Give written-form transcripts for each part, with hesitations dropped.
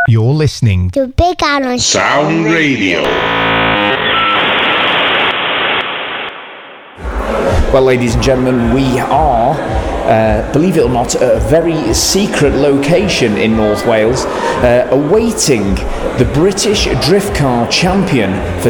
You're listening to Big Alan Sound Radio. Well, ladies and gentlemen, we are, believe it or not, at a very secret location in North Wales, awaiting the British Drift Car Champion for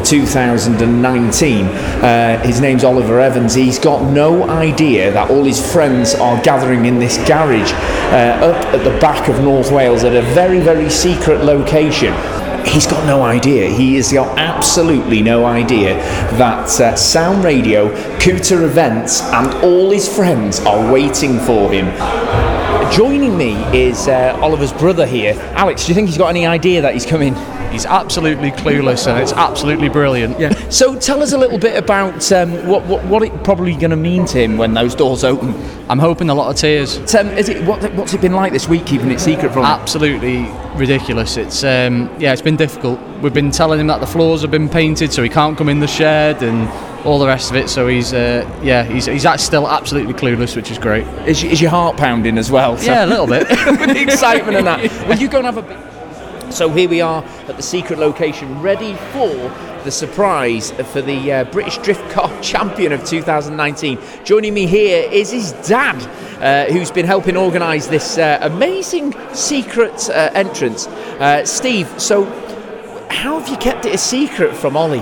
2019. His name's Oliver Evans. He's got no idea that all his friends are gathering in this garage up at the back of North Wales at a very, very secret location. He's got no idea. He has got absolutely no idea that Sound Radio, Cooter Events and all his friends are waiting for him. Joining me is Oliver's brother here. Alex, do you think he's got any idea that he's coming? He's absolutely clueless, and it's absolutely brilliant. Yeah. So tell us a little bit about what it's probably going to mean to him when those doors open. I'm hoping a lot of tears. What's it been like this week, keeping it secret from him? Absolutely ridiculous. It's been difficult. We've been telling him that the floors have been painted, so he can't come in the shed and all the rest of it. So he's still absolutely clueless, which is great. Is your heart pounding as well? Yeah, a little bit with the excitement and that. Well, you go and have a. So here we are at the secret location, ready for the surprise for the British Drift Car Champion of 2019. Joining me here is his dad, who's been helping organise this amazing secret entrance. Steve, so how have you kept it a secret from Ollie?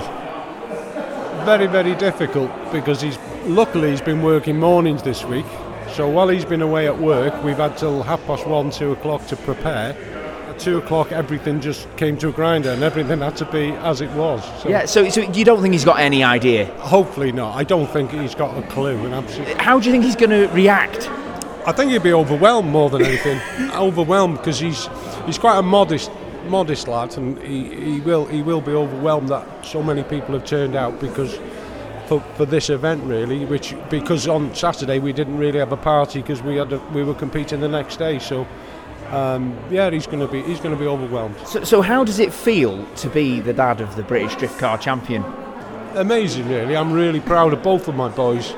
Very, very difficult, because he's been working mornings this week. So while he's been away at work, we've had till 1:30, 2 o'clock to prepare. 2 o'clock, everything just came to a grinder, and everything had to be as it was. So you don't think he's got any idea? Hopefully not. I don't think he's got a clue. How do you think he's going to react? I think he'll be overwhelmed more than anything. Overwhelmed, because he's quite a modest lad, and he will be overwhelmed that so many people have turned out because for this event, really. Because on Saturday we didn't really have a party because we were competing the next day. So. He's going to be overwhelmed. So how does it feel to be the dad of the British Drift Car Champion? Amazing, really. I'm really proud of both of my boys,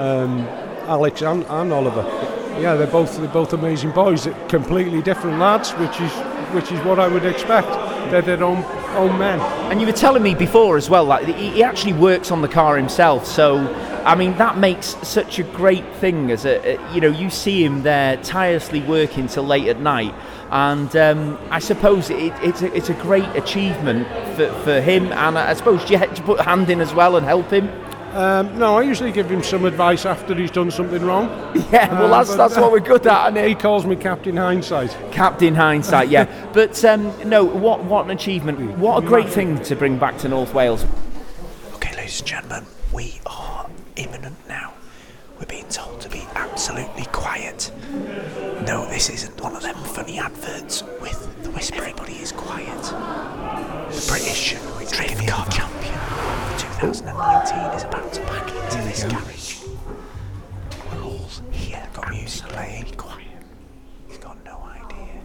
Alex and Oliver. Yeah, they're both amazing boys. They're completely different lads, which is what I would expect. They're their own men. And you were telling me before as well, like he actually works on the car himself. So I mean, that makes such a great thing. As you see him there tirelessly working till late at night, and I suppose it's a great achievement for him. And I suppose you had to put a hand in as well and help him. No, I usually give him some advice after he's done something wrong. Yeah, well, that's what we're good at, isn't it? He calls me Captain Hindsight. Captain Hindsight, yeah. But no, what an achievement! What a great thing to bring back to North Wales. Okay, ladies and gentlemen, we are imminent now. We're being told to be absolutely quiet. No, this isn't one of them funny adverts with the whisper. Everybody is quiet. The British Drift Car Champion 2019 is about to pack into this garage. We're all here. Got music playing. Quiet. He's got no idea.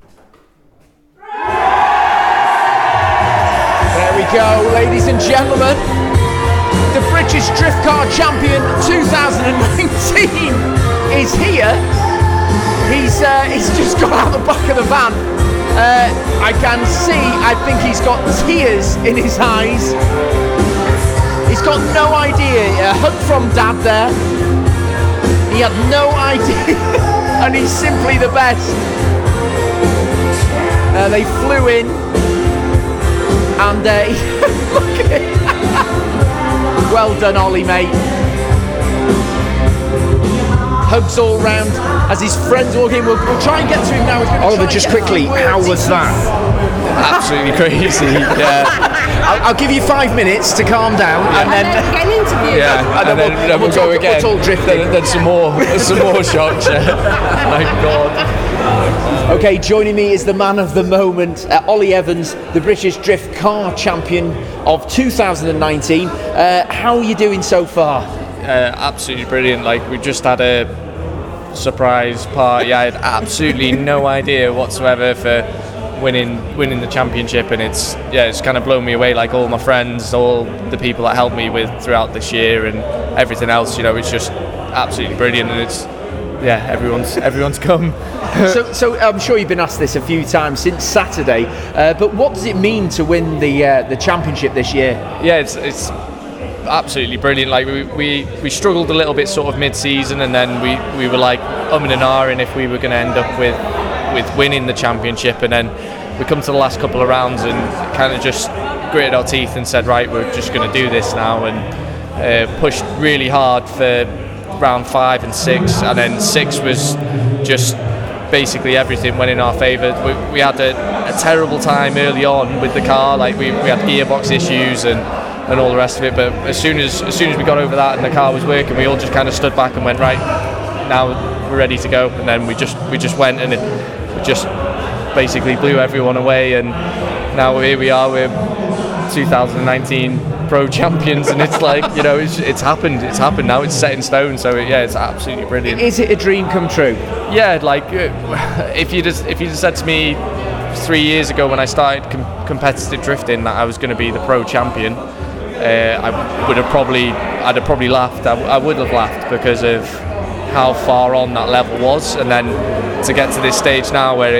There we go, ladies and gentlemen. The British Drift Car Champion 2019 is here. He's just got out the back of the van. I can see, I think he's got tears in his eyes. He's got no idea. A hug from Dad there. He had no idea, and he's simply the best. They flew in, and look at it. Well done, Ollie, mate. Hugs all round as his friends walk in. We'll try and get to him now. Oliver, just quickly, how was that? Absolutely crazy. Yeah. I'll give you 5 minutes to calm down, and then get an interview. Yeah, and then we'll go again. We'll talk drifting. Then some more shots. My God. Okay, joining me is the man of the moment, Ollie Evans, the British Drift Car Champion of 2019. How are you doing so far? Absolutely brilliant. Like, we just had a surprise party. I had absolutely no idea whatsoever for winning the championship, and it's kind of blown me away. Like, all my friends, all the people that helped me with throughout this year and everything else, it's just absolutely brilliant, and yeah, everyone's come. So I'm sure you've been asked this a few times since Saturday, but what does it mean to win the championship this year? Yeah, it's absolutely brilliant. Like we struggled a little bit sort of mid-season, and then we were like umming and ahhing if we were going to end up with winning the championship, and then we come to the last couple of rounds and kind of just gritted our teeth and said, right, we're just going to do this now, and pushed really hard for round 5 and 6, and then 6 was just basically everything went in our favour. We had a terrible time early on with the car, like we had gearbox issues and all the rest of it, but as soon as we got over that and the car was working, we all just kind of stood back and went, right, now we're ready to go, and then we just went, and we just basically blew everyone away, and now here we are, we're 2019 pro champions, and it's like, you know, it's happened now, it's set in stone, so yeah, it's absolutely brilliant. Is it a dream come true? Yeah, like if you'd said to me 3 years ago when I started competitive drifting that I was going to be the pro champion, I'd have probably laughed. I would have laughed because of how far on that level was, and then to get to this stage now where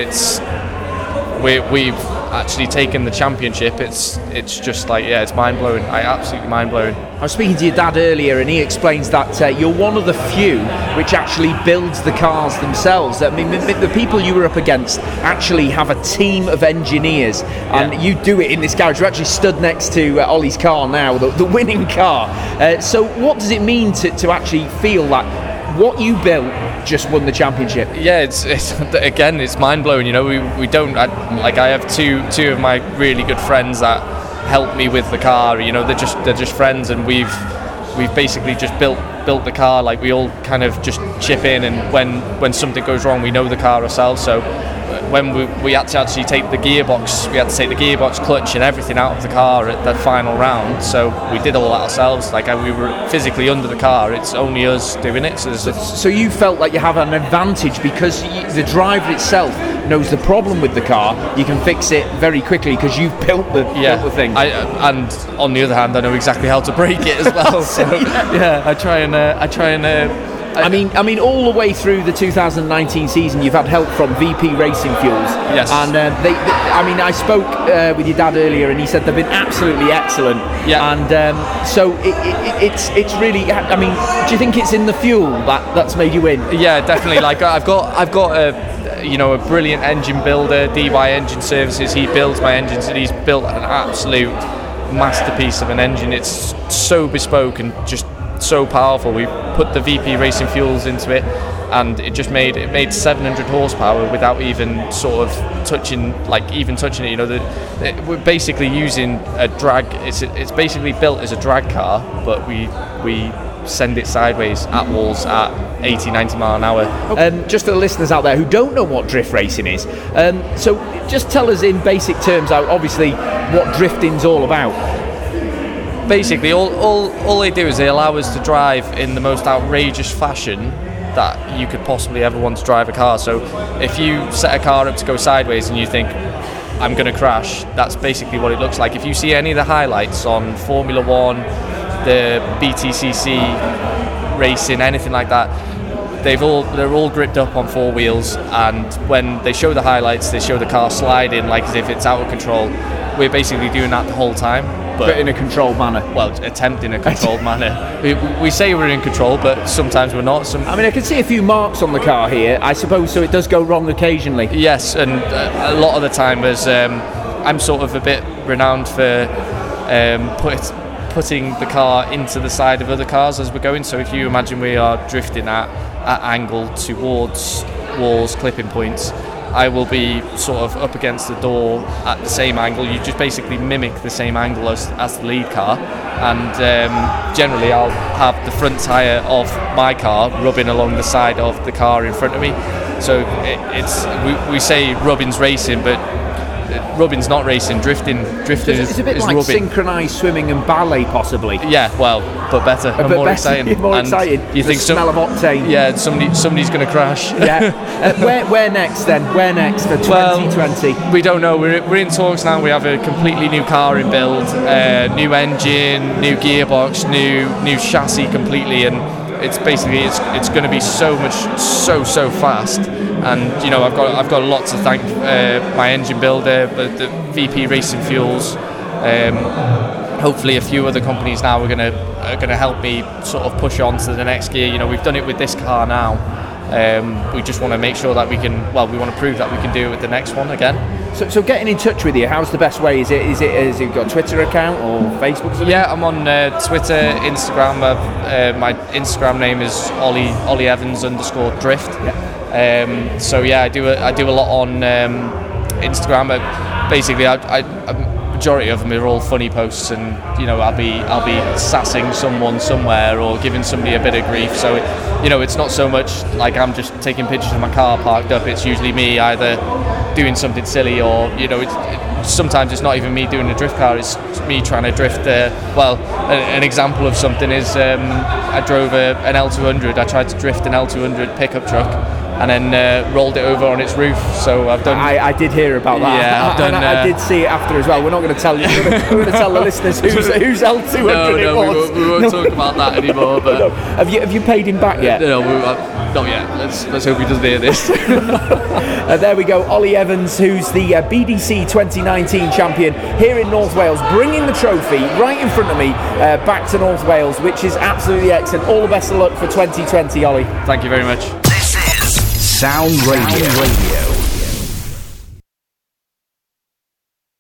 we've actually taken the championship, it's just like, yeah, it's mind-blowing. Absolutely mind-blowing. I was speaking to your dad earlier, and he explains that you're one of the few which actually builds the cars themselves. I mean, the people you were up against actually have a team of engineers, and you do it in this garage. You actually stood next to Ollie's car now, the winning car. So what does it mean to actually feel that what you built just won the championship? Yeah, it's again, it's mind-blowing. You know, we don't, I have two of my really good friends that help me with the car. You know, they're just friends, and we've basically just built the car. Like, we all kind of just chip in, and when something goes wrong, we know the car ourselves. So when we had to actually take the gearbox, clutch and everything out of the car at the final round, so we did all that ourselves. Like, we were physically under the car, it's only us doing it. So you felt like you have an advantage because the driver itself knows the problem with the car. You can fix it very quickly because you've built the thing. And on the other hand, I know exactly how to break it as well. So yeah, I try and I mean, all the way through the 2019 season, you've had help from VP Racing Fuels. Yes. And I spoke with your dad earlier, and he said they've been absolutely excellent. Yeah. And so it's really. I mean, do you think it's in the fuel that's made you win? Yeah, definitely. Like, I've got a brilliant engine builder, DY Engine Services. He builds my engines, and he's built an absolute masterpiece of an engine. It's so bespoke and just so powerful. We put the VP Racing Fuels into it, and it made 700 horsepower without even sort of touching it. You know, we're basically using a drag. It's basically built as a drag car, but we send it sideways at walls at 80-90 mile an hour. Just for the listeners out there who don't know what drift racing is, so just tell us in basic terms, obviously, what drifting's all about. Basically, all they do is they allow us to drive in the most outrageous fashion that you could possibly ever want to drive a car. So if you set a car up to go sideways and you think, I'm going to crash, that's basically what it looks like. If you see any of the highlights on Formula One, the BTCC racing, anything like that, they're all gripped up on 4 wheels, and when they show the highlights, they show the car sliding like as if it's out of control. We're basically doing that the whole time. But in a controlled manner. Well, attempting a controlled manner. We say we're in control, but sometimes we're not. I mean, I can see a few marks on the car here, I suppose, so it does go wrong occasionally. Yes, and a lot of the time, as I'm sort of a bit renowned for putting the car into the side of other cars as we're going. So if you imagine we are drifting at angle towards walls, clipping points, I will be sort of up against the door at the same angle. You just basically mimic the same angle as the lead car, and generally I'll have the front tyre of my car rubbing along the side of the car in front of me. So we say rubbing's racing, but rubbing's not racing. Drifting it's a bit like rubbing. Synchronised swimming and ballet, possibly. Yeah, well, but better and more exciting. More exciting. You think smell of octane. Yeah, somebody's going to crash. Yeah. Where next then? Where next for 2020? Well, we don't know. We're in talks now. We have a completely new car in build, new engine, new gearbox, new chassis completely, and it's going to be so fast, and you know I've got a lot to thank my engine builder, the VP Racing Fuels. Hopefully a few other companies now are going to help me sort of push on to the next gear. You know, we've done it with this car now. We just want to make sure that we want to prove that we can do it with the next one again. So getting in touch with you, how's the best way? Is it got a Twitter account or Facebook? Or something? Yeah, I'm on Twitter, Instagram. My Instagram name is Ollie Evans _drift. Yeah. So yeah, I do a lot on Instagram. But basically, majority of them are all funny posts, and you know I'll be sassing someone somewhere or giving somebody a bit of grief. So you know it's not so much like I'm just taking pictures of my car parked up. It's usually me either doing something silly, or you know sometimes it's not even me doing a drift car, it's me trying to drift. An example of something is I drove an L200. I tried to drift an L200 pickup truck and then rolled it over on its roof. So I've done. I did hear about that. Yeah, I've done. I did see it after as well. We're not going to tell you. We're going to tell the listeners whose L200 it was. We won't talk about that anymore. But no. Have you paid him back yet? No, not yet. Let's hope he doesn't hear this. There we go, Ollie Evans, who's the BDC 2019 champion here in North Wales, bringing the trophy right in front of me back to North Wales, which is absolutely excellent. All the best of luck for 2020, Ollie. Thank you very much. This is Sound Radio.